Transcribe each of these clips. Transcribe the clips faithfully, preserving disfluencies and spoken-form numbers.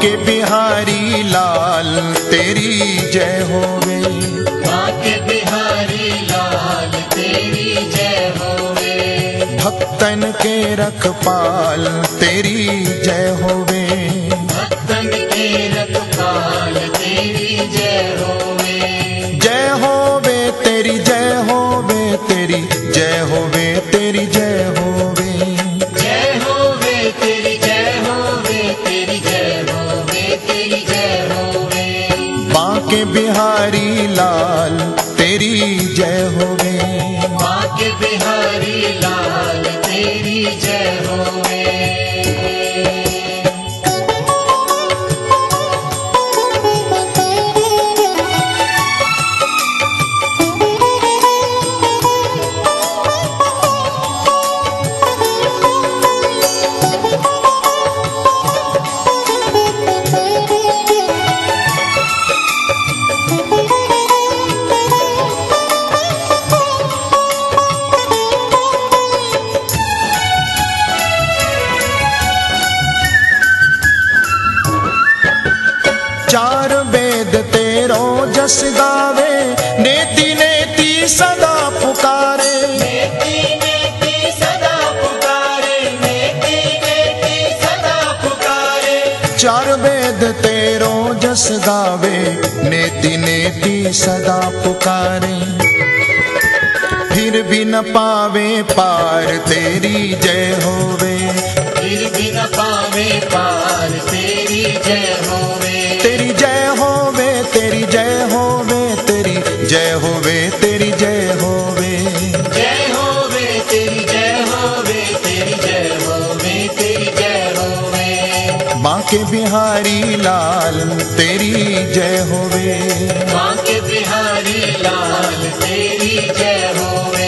बांके बिहारी लाल तेरी जय होवे, बांके बिहारी लाल तेरी जय होवे, भक्तन के रखपाल तेरी जय होवे, भक्तन के रखपाल तेरी जय होवे, जय होवे तेरी जय होवे तेरी जय होवे तेरी जय होवे, जय होवे तेरी जय होवे तेरी जय होवे तेरी जय होवे, बांके बिहारी लाल तेरी जय होवे, बांके बिहारी लाल तेरी जय होवे। चार वेद तेरो जस गावे, नेति नेति सदा पुकारे, नेति नेति सदा पुकारे, नेति नेति सदा पुकारे, चार वेद तेरो जस गावे, नेति नेति सदा पुकारे, फिर भी न पावे पार तेरी जय होवे, फिर भी न पावे पार तेरी जय होवे, तेरी जय होवे तेरी जय होवे तेरी जय होवे तेरी जय होवे, जय होवे तेरी जय होवे तेरी जय होवे तेरी जय होवे, बांके बिहारी लाल तेरी जय होवे, बांके बिहारी लाल तेरी जय होवे।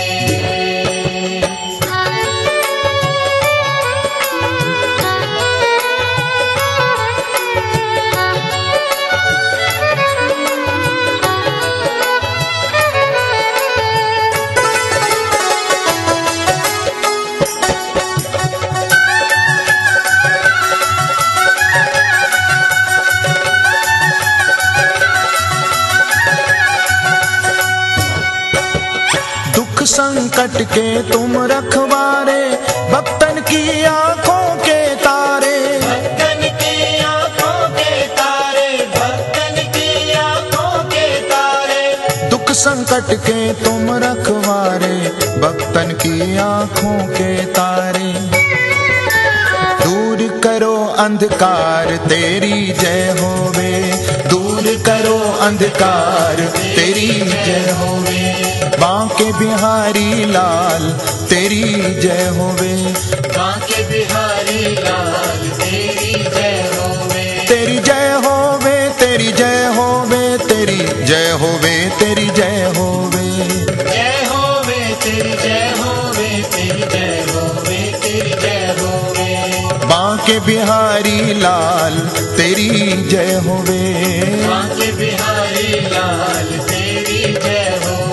संकट के तुम रखवारे, भक्तन की आंखों के तारे, भक्तन की आंखों के तारे, भक्तन की आंखों के तारे, दुख संकट के तुम रखवारे, भक्तन की आंखों के तारे, दूर करो अंधकार तेरी जय होवे, दूर करो अंधकार तेरी जय होवे, बांके बिहारी लाल तेरी जय होवे, बांके बिहारी लाल तेरी जय होवे, तेरी जय होवे तेरी जय होवे तेरी जय होवे तेरी जय होवे, जय होवे तेरी जय होवे तेरी जय होवे तेरी जय होवे, बांके बिहारी लाल तेरी जय होवे, बांके बिहारी लाल तेरी जय होवे।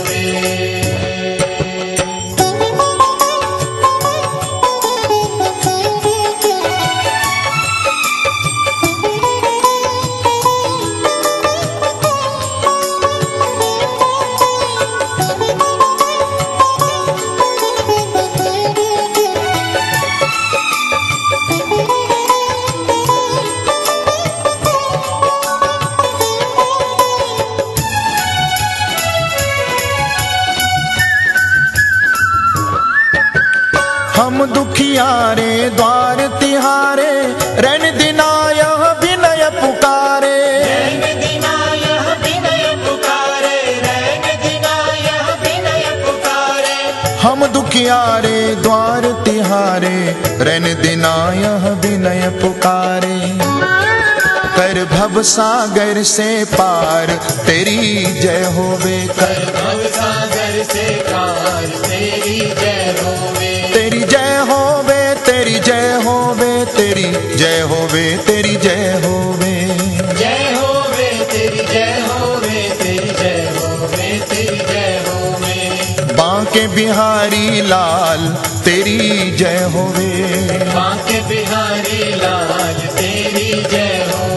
हम दुखियारे द्वार तिहारे, रैन दिनाय विनय पुकारे, रैन दिनाय विनय पुकारे, रैन दिनाय विनय पुकारे, हम दुखियारे द्वार तिहारे, रैन दिनाय विनय पुकारे, कर भव सागर से पार तेरी जय होवे, कर भव सागर से पार तेरी जय होवे, तेरी जय होवे तेरी जय होवे तेरी जय होवे तेरी जय होवे, जय होवे तेरी जय होवे तेरी जय होवे तेरी जय होवे, बांके बिहारी लाल तेरी जय होवे, बांके बिहारी लाल तेरी जय होवे।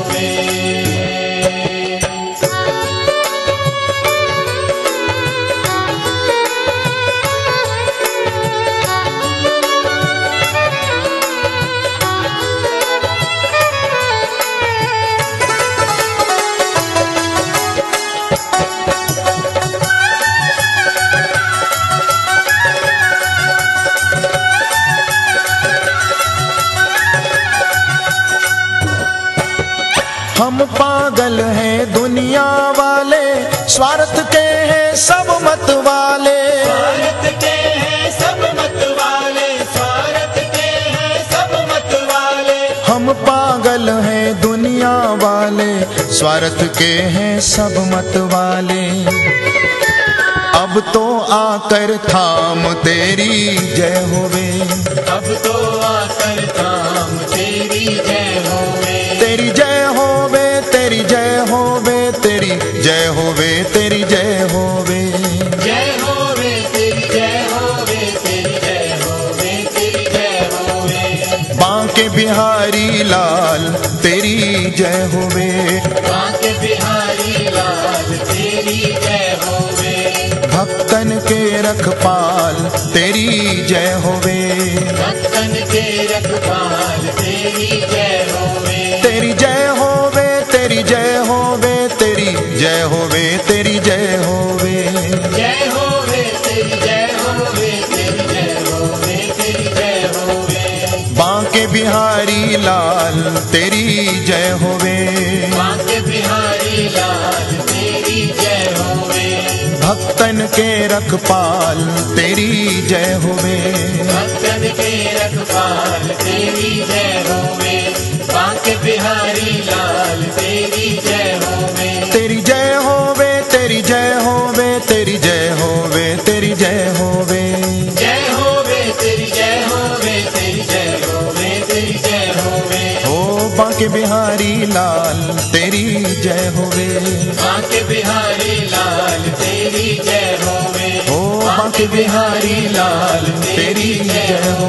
हम पागल हैं दुनिया वाले, स्वार्थ के हैं सब मत वाले। स्वार्थ के हैं सब मत वाले, स्वार्थ के हैं सब मत वाले। हम पागल हैं दुनिया वाले, स्वार्थ के हैं सब मत वाले। अब तो आकर थाम तेरी जय होवे, अब तो आकर थाम तेरी जय होवे। तेरी जय होवे, तेरी जय होवे, तेरी जय होवे, तेरी जय होवे। जय होवे तेरी जय होवे, तेरी जय होवे, तेरी जय होवे। बांके बिहारी लाल तेरी जय होवे, बांके बिहारी लाल तेरी जय होवे। भक्तन के रखपाल तेरी जय होवे, भक्तन के रखवाल तेरी जय होवे। तेरी जय होवे, तेरी जय होवे, तेरी जय होवे, तेरी जय होवे। जय होवे तेरी जय होवे, तेरी जय होवे, तेरी जय होवे। बांके बिहारी लाल तेरी जय होवे, बांके बिहारी लाल तेरी जय होवे। भक्तन के रखपाल तेरी जय होवे, भक्तन के रखवाल तेरी जय होवे। बांके बिहारी लाल तेरी जय होवे। तेरी जय होवे, तेरी जय होवे, तेरी जय होवे, तेरी जय होवे। जय होवे तेरी जय होवे, तेरी जय होवे, तेरी जय होवे। ओ बांके बिहारी लाल तेरी जय होवे, बांके बिहारी लाल तेरी जय होवे। ओ बांके बिहारी लाल तेरी जय होवे।